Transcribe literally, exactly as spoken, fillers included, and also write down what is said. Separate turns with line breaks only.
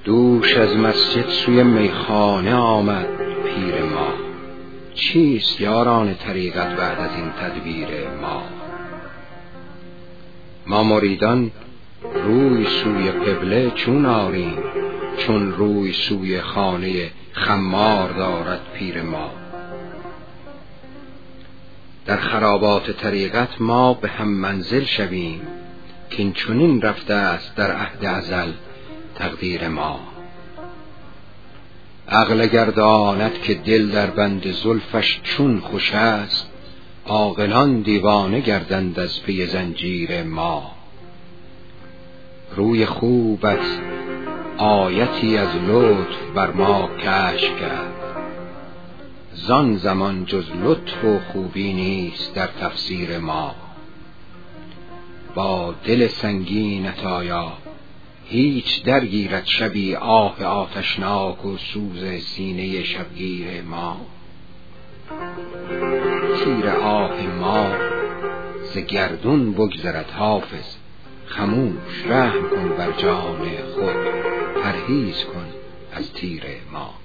دوش از مسجد سوی میخانه آمد پیر ما، چیست یاران طریقت بعد از این تدبیر ما؟ ما مریدان روی سوی قبله چون آریم، چون روی سوی خانه خمار دارد پیر ما. در خرابات طریقت ما به هم منزل شویم، که این چنین رفته است در عهد ازل تقدیر ما. عقل اگر داند که دل در بند زلفش چون خوش است، عاقلان دیوانه گردند از پی زنجیر ما. روی خوبت آیتی از لطف بر ما کشف کرد، زان زمان جز لطف و خوبی نیست در تفسیر ما. با دل سنگینت آیا هیچ درگیرد شبی آه آتشناک و سوز سینه شبگیر ما؟ تیر آه ما ز گردون بگذرد حافظ، خموش رحم کن بر جان خود، پرهیز کن از تیر ما.